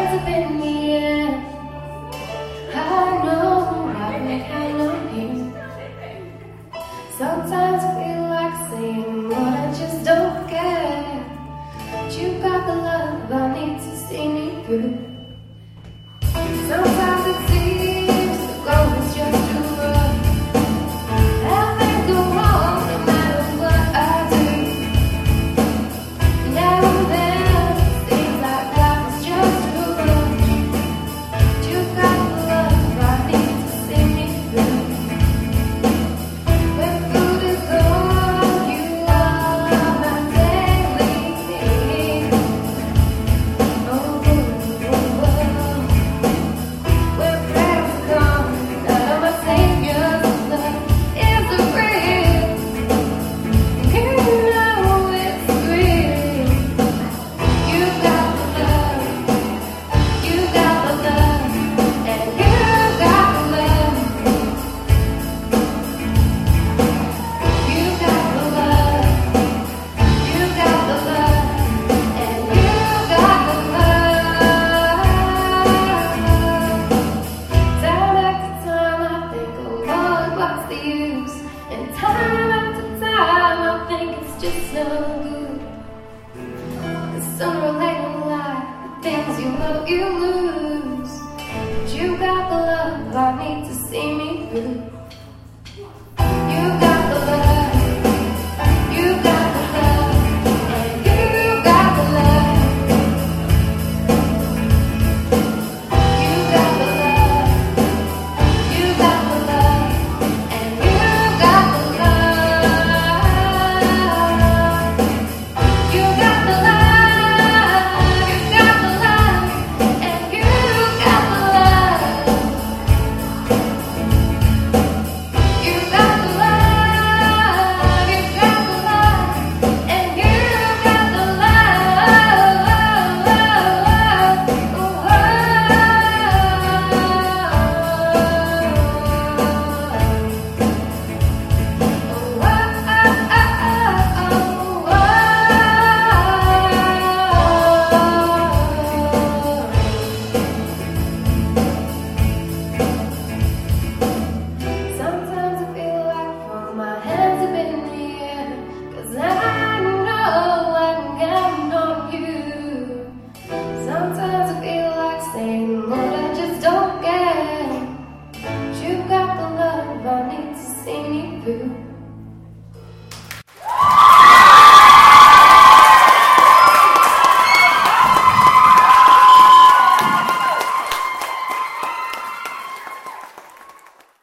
ends up in the end. I know I've been kind of you. Sometimes I feel like saying what I just don't care. But you got the love I need to see me through. Sometimes it seems the goal is just too rough. I think go on no matter what I do. Now and then it seems like life is just too rough. But you got the love I need to see me through. When food is gone, you are my daily need. Oh, oh, oh, oh. When prayers come, none of my Savior's love is real. You know it's real. You got the love, you got the love, and you got the love. You got the love, you got the love, and you got the love. Time after time I think, oh Lord, what's the use? And time after time I think it's just no good. 'Cause sooner or later in life, the things you love you lose. But you got